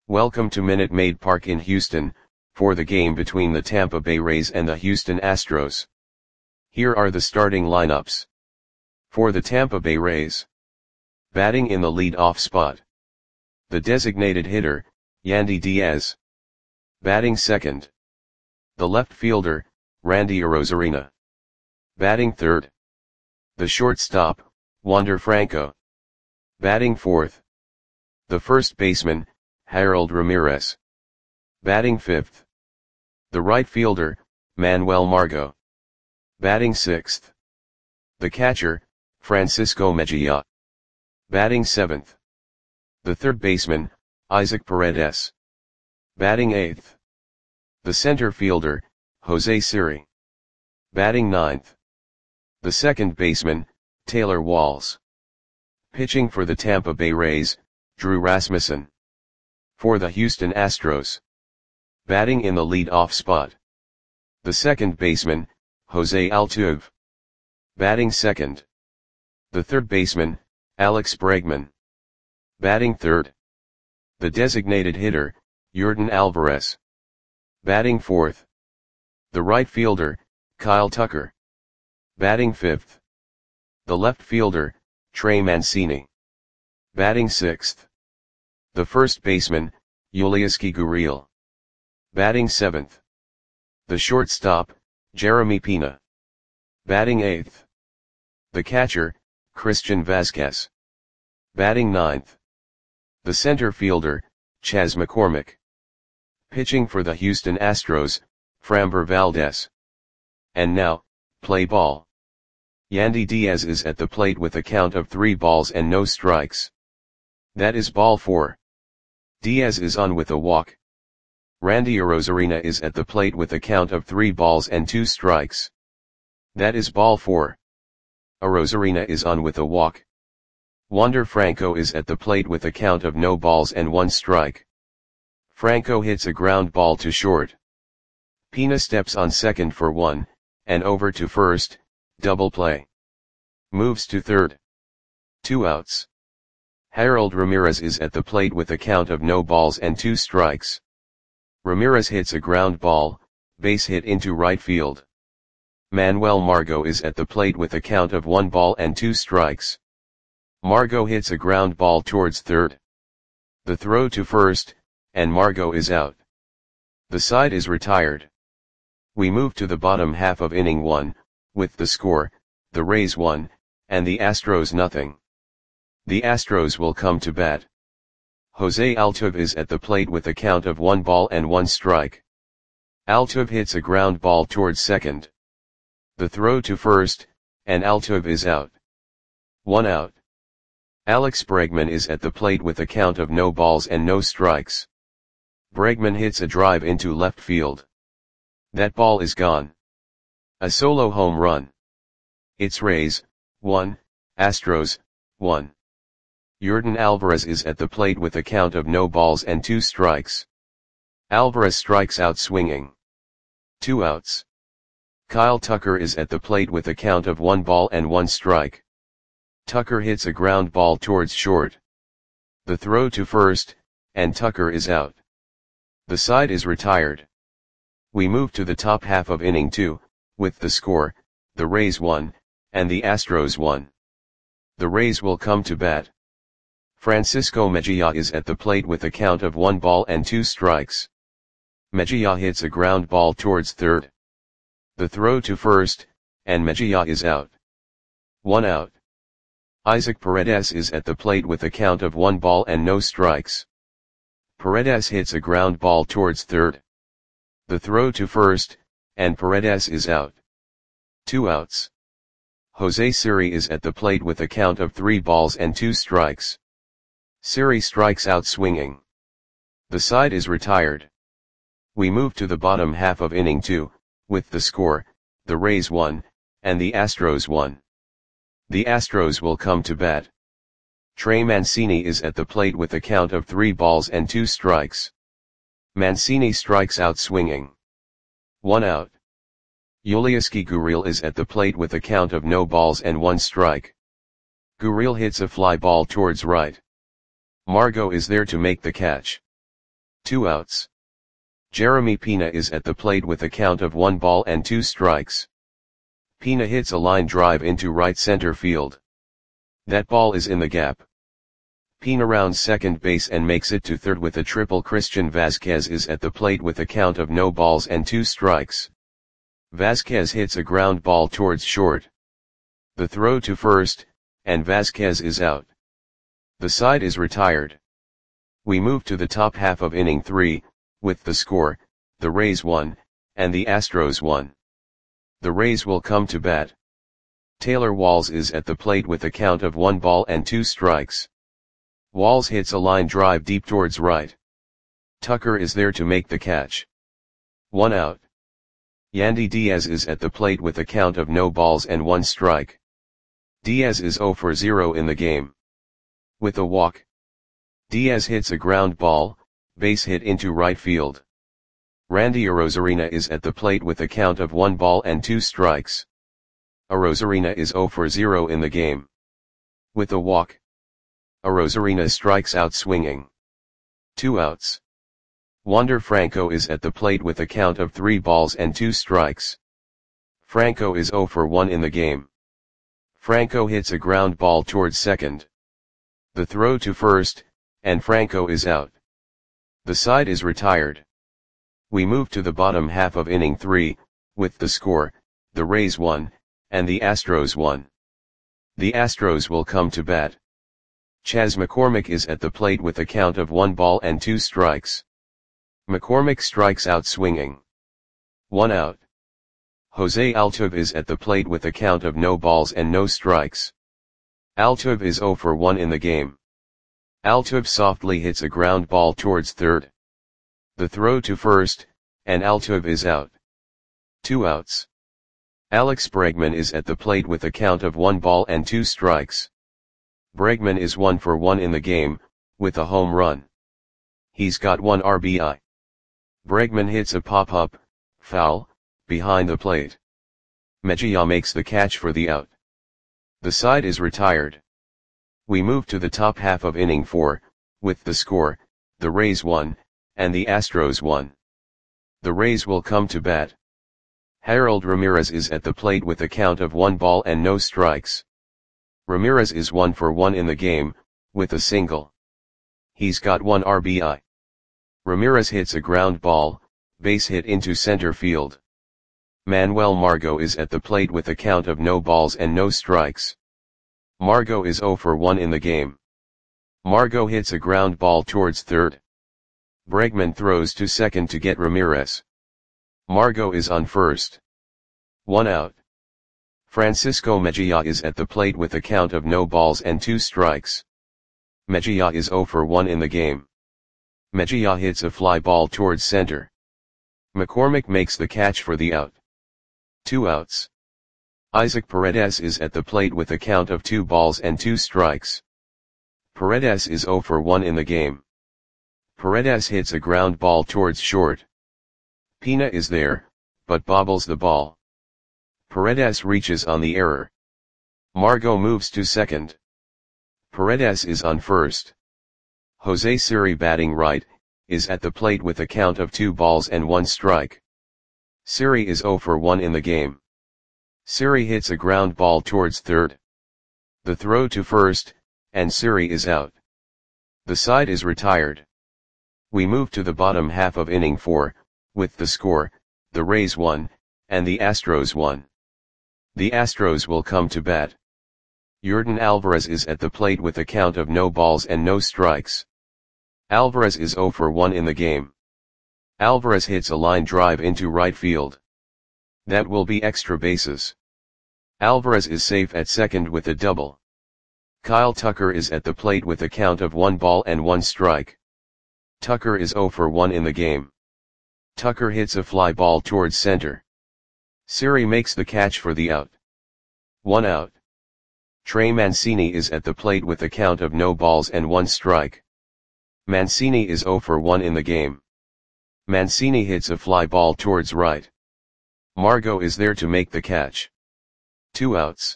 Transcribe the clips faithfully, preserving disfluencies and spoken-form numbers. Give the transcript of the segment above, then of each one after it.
Welcome to Minute Maid Park in Houston, for the game between the Tampa Bay Rays and the Houston Astros. Here are the starting lineups. For the Tampa Bay Rays. Batting in the lead-off spot. The designated hitter, Yandy Diaz. Batting second. The left fielder, Randy Arozarena. Batting third. The shortstop, Wander Franco. Batting fourth. The first baseman, Harold Ramirez. Batting fifth. The right fielder, Manuel Margot. Batting sixth. The catcher, Francisco Mejia. Batting seventh. The third baseman, Isaac Paredes. Batting eighth. The center fielder, Jose Siri. Batting ninth. The second baseman, Taylor Walls. Pitching for the Tampa Bay Rays, Drew Rasmussen. For the Houston Astros. Batting in the lead-off spot. The second baseman, Jose Altuve. Batting second. The third baseman, Alex Bregman. Batting third. The designated hitter, Yordan Alvarez. Batting fourth. The right fielder, Kyle Tucker. Batting fifth. The left fielder, Trey Mancini. Batting sixth. The first baseman, Yulieski Gurriel. Batting seventh. The shortstop, Jeremy Pena. Batting eighth. The catcher, Christian Vazquez. Batting ninth. The center fielder, Chas McCormick. Pitching for the Houston Astros, Framber Valdez. And now, play ball. Yandy Diaz is at the plate with a count of three balls and no strikes. That is ball four. Diaz is on with a walk. Randy Arozarena is at the plate with a count of three balls and two strikes. That is ball four. Arozarena is on with a walk. Wander Franco is at the plate with a count of no balls and one strike. Franco hits a ground ball to short. Pena steps on second for one, and over to first, double play. Moves to third. Two outs. Harold Ramirez is at the plate with a count of no balls and two strikes. Ramirez hits a ground ball, base hit into right field. Manuel Margot is at the plate with a count of one ball and two strikes. Margot hits a ground ball towards third. The throw to first, and Margot is out. The side is retired. We move to the bottom half of inning one, with the score, the Rays one, and the Astros nothing. The Astros will come to bat. Jose Altuve is at the plate with a count of one ball and one strike. Altuve hits a ground ball towards second. The throw to first, and Altuve is out. One out. Alex Bregman is at the plate with a count of no balls and no strikes. Bregman hits a drive into left field. That ball is gone. A solo home run. It's Rays, one, Astros, one. Yordan Alvarez is at the plate with a count of no balls and two strikes. Alvarez strikes out swinging. Two outs. Kyle Tucker is at the plate with a count of one ball and one strike. Tucker hits a ground ball towards short. The throw to first, and Tucker is out. The side is retired. We move to the top half of inning two, with the score, the Rays one, and the Astros one. The Rays will come to bat. Francisco Mejia is at the plate with a count of one ball and two strikes. Mejia hits a ground ball towards third. The throw to first, and Mejia is out. One out. Isaac Paredes is at the plate with a count of one ball and no strikes. Paredes hits a ground ball towards third. The throw to first, and Paredes is out. Two outs. Jose Siri is at the plate with a count of three balls and two strikes. Siri strikes out swinging. The side is retired. We move to the bottom half of inning two, with the score, the Rays one, and the Astros one. The Astros will come to bat. Trey Mancini is at the plate with a count of three balls and two strikes. Mancini strikes out swinging. One out. Yulieski Gurriel is at the plate with a count of no balls and one strike. Gurriel hits a fly ball towards right. Margot is there to make the catch. two outs. Jeremy Pina is at the plate with a count of one ball and two strikes. Pina hits a line drive into right center field. That ball is in the gap. Pina rounds second base and makes it to third with a triple. Christian Vazquez is at the plate with a count of no balls and two strikes. Vazquez hits a ground ball towards short. The throw to first, and Vazquez is out. The side is retired. We move to the top half of inning three, with the score, the Rays won, and the Astros won. The Rays will come to bat. Taylor Walls is at the plate with a count of one ball and two strikes. Walls hits a line drive deep towards right. Tucker is there to make the catch. One out. Yandy Diaz is at the plate with a count of no balls and one strike. Diaz is zero for zero in the game. With a walk. Diaz hits a ground ball, base hit into right field. Randy Arozarena is at the plate with a count of one ball and two strikes. Arozarena is zero for zero in the game. With a walk. Arozarena strikes out swinging. Two outs. Wander Franco is at the plate with a count of three balls and two strikes. Franco is zero for one in the game. Franco hits a ground ball towards second. The throw to first, and Franco is out. The side is retired. We move to the bottom half of inning three, with the score, the Rays won, and the Astros won. The Astros will come to bat. Chas McCormick is at the plate with a count of one ball and two strikes. McCormick strikes out swinging. One out. Jose Altuve is at the plate with a count of no balls and no strikes. Altuve is zero for one in the game. Altuve softly hits a ground ball towards third. The throw to first, and Altuve is out. Two outs. Alex Bregman is at the plate with a count of one ball and two strikes. Bregman is one for one in the game, with a home run. He's got one R B I. Bregman hits a pop-up, foul, behind the plate. Mejia makes the catch for the out. The side is retired. We move to the top half of inning four, with the score, the Rays won, and the Astros won. The Rays will come to bat. Harold Ramirez is at the plate with a count of one ball and no strikes. Ramirez is one for one in the game, with a single. He's got one R B I. Ramirez hits a ground ball, base hit into center field. Manuel Margot is at the plate with a count of no balls and no strikes. Margot is zero for one in the game. Margot hits a ground ball towards third. Bregman throws to second to get Ramirez. Margot is on first. One out. Francisco Mejia is at the plate with a count of no balls and two strikes. Mejia is zero for one in the game. Mejia hits a fly ball towards center. McCormick makes the catch for the out. Two outs. Isaac Paredes is at the plate with a count of two balls and two strikes. Paredes is zero for one in the game. Paredes hits a ground ball towards short. Pina is there, but bobbles the ball. Paredes reaches on the error. Margot moves to second. Paredes is on first. Jose Siri, batting right, is at the plate with a count of two balls and one strike. Siri is zero for one in the game. Siri hits a ground ball towards third. The throw to first, and Siri is out. The side is retired. We move to the bottom half of inning four, with the score, the Rays won, and the Astros won. The Astros will come to bat. Yordan Alvarez is at the plate with a count of no balls and no strikes. Alvarez is zero for one in the game. Alvarez hits a line drive into right field. That will be extra bases. Alvarez is safe at second with a double. Kyle Tucker is at the plate with a count of one ball and one strike. Tucker is zero for one in the game. Tucker hits a fly ball towards center. Siri makes the catch for the out. One out. Trey Mancini is at the plate with a count of no balls and one strike. Mancini is zero for one in the game. Mancini hits a fly ball towards right. Margot is there to make the catch. Two outs.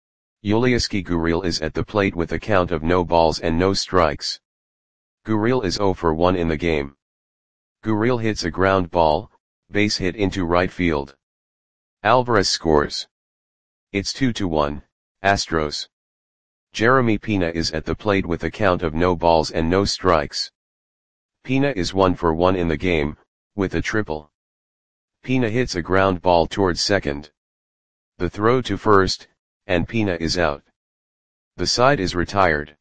Yulieski Gurriel is at the plate with a count of no balls and no strikes. Gurriel is zero for one in the game. Gurriel hits a ground ball, base hit into right field. Alvarez scores. It's two to one, Astros. Jeremy Pena is at the plate with a count of no balls and no strikes. Pena is one for one in the game, with a triple. Pena hits a ground ball towards second. The throw to first, and Pena is out. The side is retired.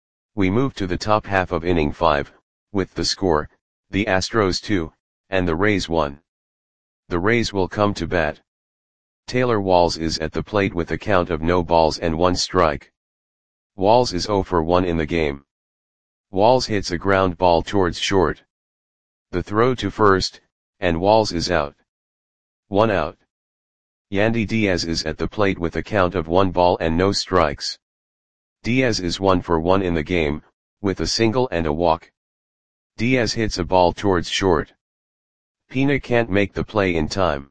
We move to the top half of inning five, with the score, the Astros two, and the Rays one. The Rays will come to bat. Taylor Walls is at the plate with a count of no balls and one strike. Walls is zero for one in the game. Walls hits a ground ball towards short. The throw to first, and Walls is out. One out. Yandy Diaz is at the plate with a count of one ball and no strikes. Diaz is one for one in the game, with a single and a walk. Diaz hits a ball towards short. Pena can't make the play in time.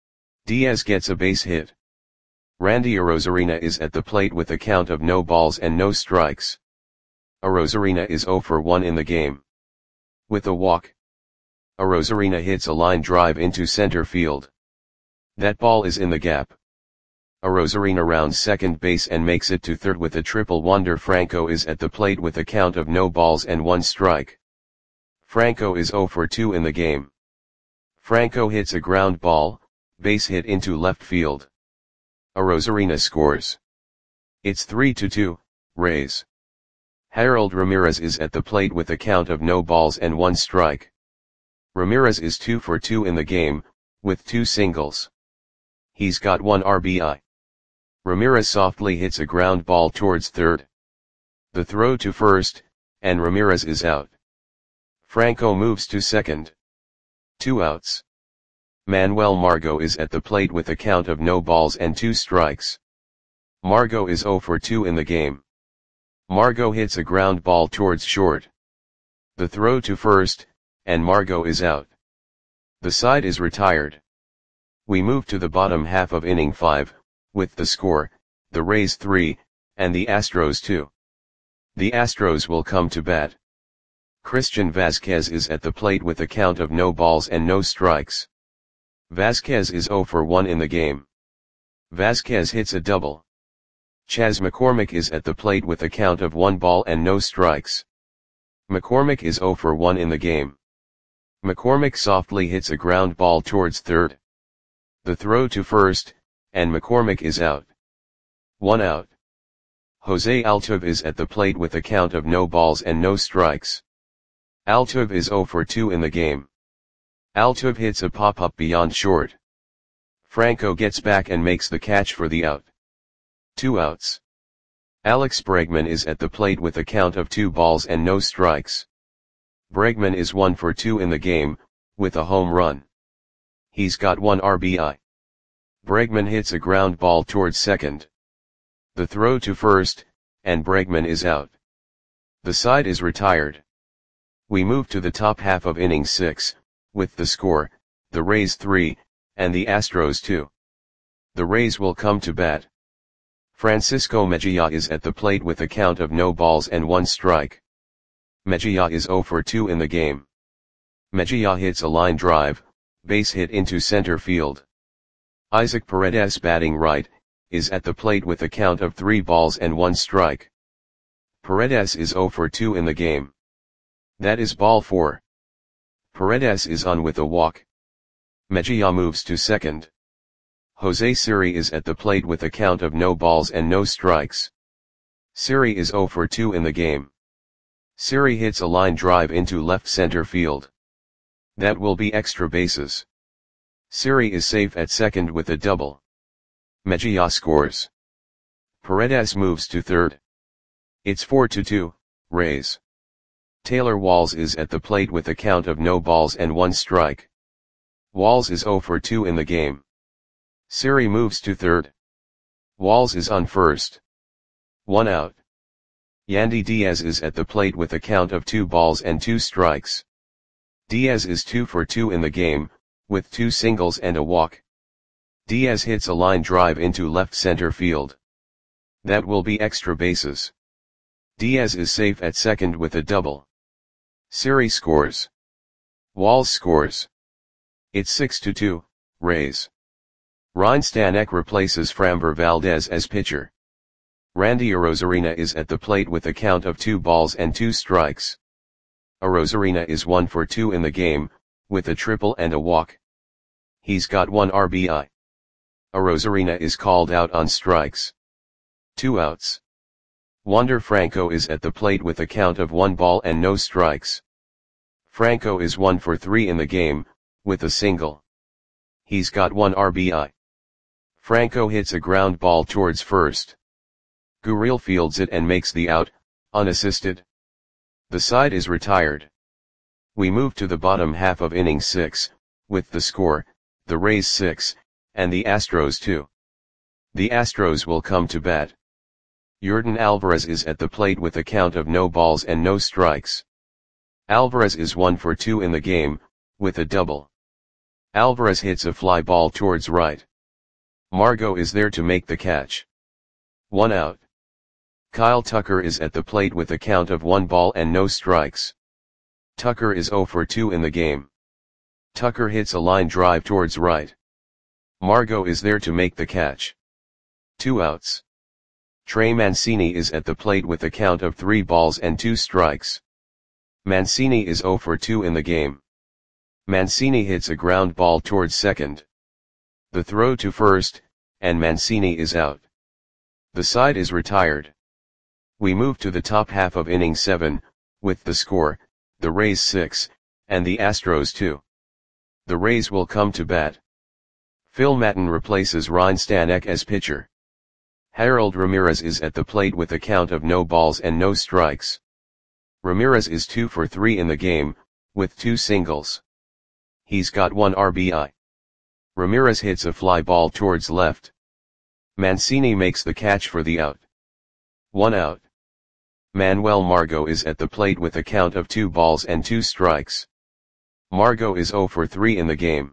Diaz gets a base hit. Randy Arozarena is at the plate with a count of no balls and no strikes. Arozarena is zero for one in the game. With a walk. Arozarena hits a line drive into center field. That ball is in the gap. Arozarena rounds second base and makes it to third with a triple. Wander Franco is at the plate with a count of no balls and one strike. Franco is zero for two in the game. Franco hits a ground ball, base hit into left field. Arozarena scores. It's three to two, Rays. Harold Ramirez is at the plate with a count of no balls and one strike. Ramirez is two for two in the game, with two singles. He's got one R B I. Ramirez softly hits a ground ball towards third. The throw to first, and Ramirez is out. Franco moves to second. Two outs. Manuel Margot is at the plate with a count of no balls and two strikes. Margot is zero for two in the game. Margot hits a ground ball towards short. The throw to first, and Margot is out. The side is retired. We move to the bottom half of inning five, with the score, the Rays three, and the Astros two. The Astros will come to bat. Christian Vazquez is at the plate with a count of no balls and no strikes. Vazquez is zero for one in the game. Vazquez hits a double. Chas McCormick is at the plate with a count of one ball and no strikes. McCormick is zero for one in the game. McCormick softly hits a ground ball towards third. The throw to first, and McCormick is out. One out. Jose Altuve is at the plate with a count of no balls and no strikes. Altuve is zero for two in the game. Altuve hits a pop-up beyond short. Franco gets back and makes the catch for the out. Two outs. Alex Bregman is at the plate with a count of two balls and no strikes. Bregman is one for two in the game, with a home run. He's got one R B I. Bregman hits a ground ball towards second. The throw to first, and Bregman is out. The side is retired. We move to the top half of inning six, with the score, the Rays three, and the Astros two. The Rays will come to bat. Francisco Mejia is at the plate with a count of no balls and one strike. Mejia is zero for two in the game. Mejia hits a line drive, base hit into center field. Isaac Paredes, batting right, is at the plate with a count of three balls and one strike. Paredes is zero for two in the game. That is ball four. Paredes is on with a walk. Mejia moves to second. Jose Siri is at the plate with a count of no balls and no strikes. Siri is zero for two in the game. Siri hits a line drive into left center field. That will be extra bases. Siri is safe at second with a double. Mejia scores. Paredes moves to third. It's four to two, Rays. Taylor Walls is at the plate with a count of no balls and one strike. Walls is zero for two in the game. Siri moves to third. Walls is on first. One out. Yandy Diaz is at the plate with a count of two balls and two strikes. Diaz is two for two in the game, with two singles and a walk. Diaz hits a line drive into left center field. That will be extra bases. Diaz is safe at second with a double. Siri scores. Walls scores. It's six to two, Rays. Ryan Stanek replaces Framber Valdez as pitcher. Randy Arozarena is at the plate with a count of two balls and two strikes. Arozarena is one for two in the game, with a triple and a walk. He's got one R B I. Arozarena is called out on strikes. Two outs. Wander Franco is at the plate with a count of one ball and no strikes. Franco is one for three in the game, with a single. He's got one R B I. Franco hits a ground ball towards first. Gurriel fields it and makes the out, unassisted. The side is retired. We move to the bottom half of inning six, with the score, the Rays six, and the Astros two. The Astros will come to bat. Yordan Alvarez is at the plate with a count of no balls and no strikes. Alvarez is one for two in the game, with a double. Alvarez hits a fly ball towards right. Margot is there to make the catch. One out. Kyle Tucker is at the plate with a count of one ball and no strikes. Tucker is zero for two in the game. Tucker hits a line drive towards right. Margot is there to make the catch. Two outs. Trey Mancini is at the plate with a count of three balls and two strikes. Mancini is zero for two in the game. Mancini hits a ground ball towards second. The throw to first, and Mancini is out. The side is retired. We move to the top half of inning seven, with the score, the Rays six, and the Astros two. The Rays will come to bat. Phil Maton replaces Ryan Stanek as pitcher. Harold Ramirez is at the plate with a count of no balls and no strikes. Ramirez is two for three in the game, with two singles. He's got one R B I. Ramirez hits a fly ball towards left. Mancini makes the catch for the out. One out. Manuel Margot is at the plate with a count of two balls and two strikes. Margot is zero for three in the game.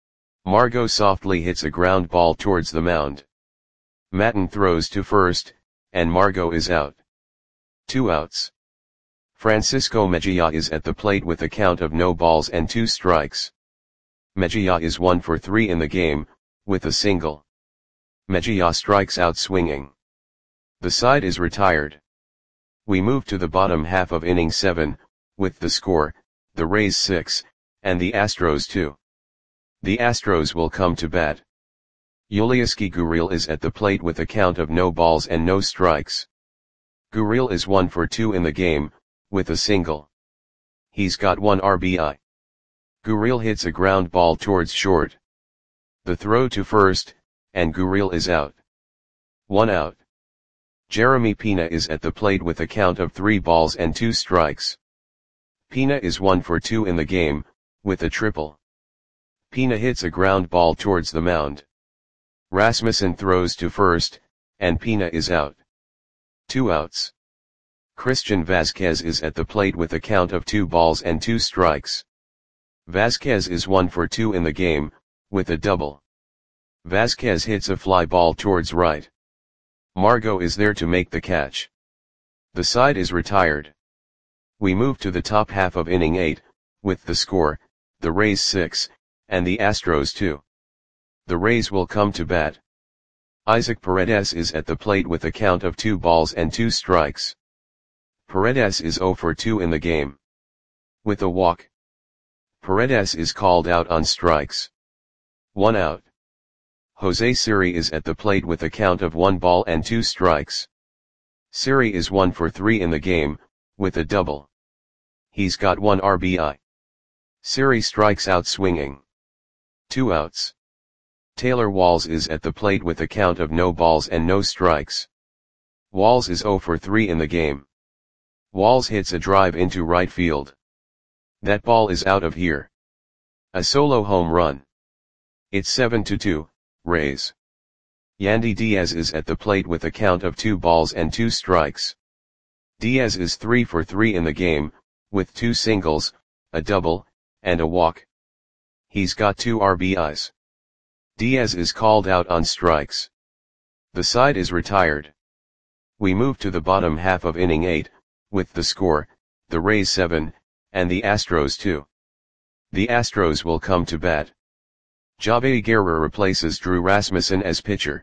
Margot softly hits a ground ball towards the mound. Maton throws to first, and Margot is out. Two outs. Francisco Mejia is at the plate with a count of no balls and two strikes. Mejia is one for three in the game, with a single. Mejia strikes out swinging. The side is retired. We move to the bottom half of inning seven, with the score, the Rays six, and the Astros two. The Astros will come to bat. Yulieski Gurriel is at the plate with a count of no balls and no strikes. Gurriel is one for two in the game, with a single. He's got one R B I. Gurriel hits a ground ball towards short. The throw to first, and Gurriel is out. One out. Jeremy Pena is at the plate with a count of three balls and two strikes. Pena is one for two in the game, with a triple. Pena hits a ground ball towards the mound. Rasmussen throws to first, and Pena is out. Two outs. Christian Vasquez is at the plate with a count of two balls and two strikes. Vasquez is one for two in the game, with a double. Vasquez hits a fly ball towards right. Margot is there to make the catch. The side is retired. We move to the top half of inning eight, with the score, the Rays six, and the Astros two. The Rays will come to bat. Isaac Paredes is at the plate with a count of two balls and two strikes. Paredes is zero for two in the game. With a walk. Paredes is called out on strikes. One out. Jose Siri is at the plate with a count of one ball and two strikes. Siri is one for three in the game, with a double. He's got one R B I. Siri strikes out swinging. Two outs. Taylor Walls is at the plate with a count of no balls and no strikes. Walls is zero for three in the game. Walls hits a drive into right field. That ball is out of here. A solo home run. It's seven to two, Rays. Yandy Diaz is at the plate with a count of two balls and two strikes. Diaz is three for three in the game, with two singles, a double, and a walk. He's got two R B Is. Diaz is called out on strikes. The side is retired. We move to the bottom half of inning eight, with the score, the Rays seven, and the Astros two. The Astros will come to bat. Jabe Guerra replaces Drew Rasmussen as pitcher.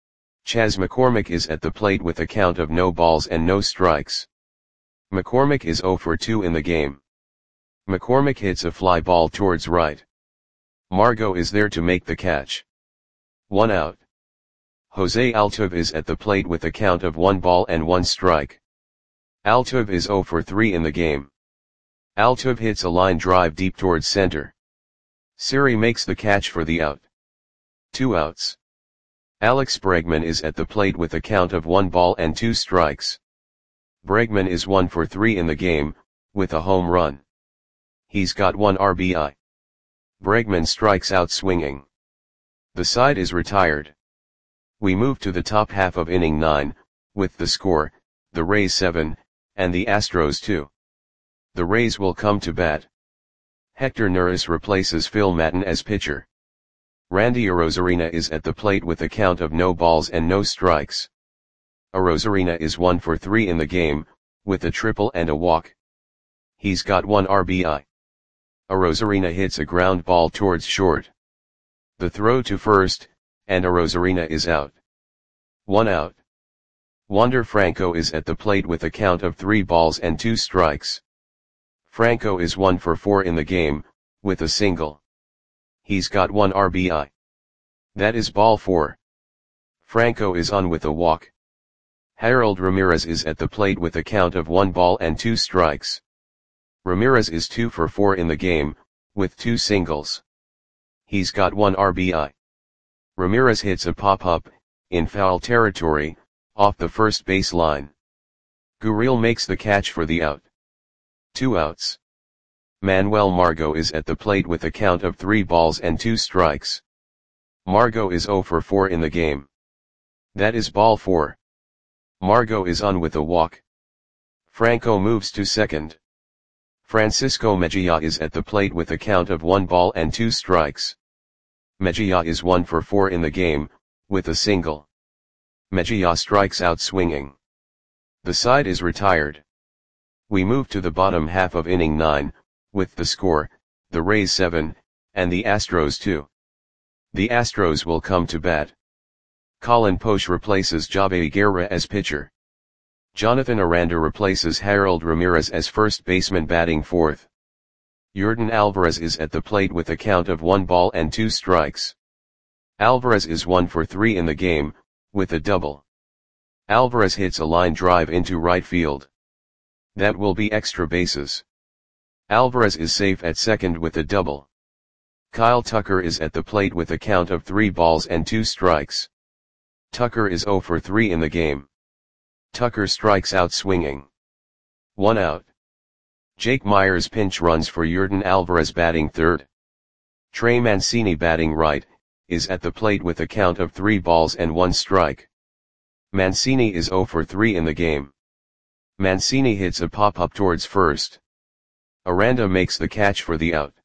Chas McCormick is at the plate with a count of no balls and no strikes. McCormick is zero for two in the game. McCormick hits a fly ball towards right. Margot is there to make the catch. One out. Jose Altuve is at the plate with a count of one ball and one strike. Altuve is zero for three in the game. Altuve hits a line drive deep towards center. Siri makes the catch for the out. Two outs. Alex Bregman is at the plate with a count of one ball and two strikes. Bregman is one for three in the game, with a home run. He's got one R B I. Bregman strikes out swinging. The side is retired. We move to the top half of inning nine, with the score, the Rays seven, and the Astros two. The Rays will come to bat. Hector Neris replaces Phil Maton as pitcher. Randy Arozarena is at the plate with a count of no balls and no strikes. Arozarena is one for three in the game, with a triple and a walk. He's got one R B I. Arozarena hits a ground ball towards short. The throw to first, and Arozarena is out. One out. Wander Franco is at the plate with a count of three balls and two strikes. Franco is one for four in the game, with a single. He's got one R B I. That is ball four. Franco is on with a walk. Harold Ramirez is at the plate with a count of one ball and two strikes. Ramirez is two for four in the game, with two singles. He's got one R B I. Ramirez hits a pop-up, in foul territory, off the first base line. Gurriel makes the catch for the out. Two outs. Manuel Margot is at the plate with a count of three balls and two strikes. Margot is zero for four in the game. That is ball four. Margot is on with a walk. Franco moves to second. Francisco Mejia is at the plate with a count of one ball and two strikes. Mejia is one for four in the game, with a single. Mejia strikes out swinging. The side is retired. We move to the bottom half of inning nine, with the score, the Rays seven, and the Astros two. The Astros will come to bat. Colin Poche replaces Jabe Guerra as pitcher. Jonathan Aranda replaces Harold Ramirez as first baseman batting fourth. Yordan Alvarez is at the plate with a count of one ball and two strikes. Alvarez is one for three in the game, with a double. Alvarez hits a line drive into right field. That will be extra bases. Alvarez is safe at second with a double. Kyle Tucker is at the plate with a count of three balls and two strikes. Tucker is zero for three in the game. Tucker strikes out swinging. One out. Jake Myers pinch runs for Yordan Alvarez batting third. Trey Mancini batting right, is at the plate with a count of three balls and one strike. Mancini is zero for three in the game. Mancini hits a pop-up towards first. Aranda makes the catch for the out.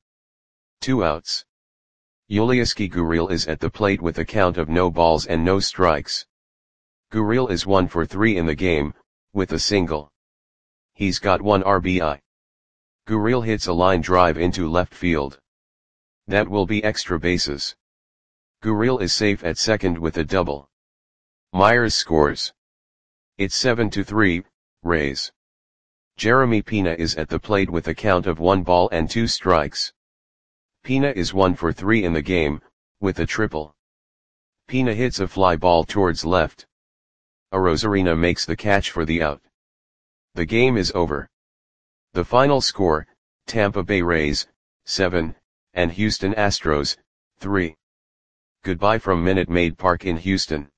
Two outs. Yulieski Gurriel is at the plate with a count of no balls and no strikes. Gurriel is one for three in the game, with a single. He's got one R B I. Gurriel hits a line drive into left field. That will be extra bases. Gurriel is safe at second with a double. Myers scores. It's seven to three, Rays. Jeremy Pena is at the plate with a count of one ball and two strikes. Pena is one for three in the game, with a triple. Pena hits a fly ball towards left. Arozarena makes the catch for the out. The game is over. The final score, Tampa Bay Rays, seven, and Houston Astros, three. Goodbye from Minute Maid Park in Houston.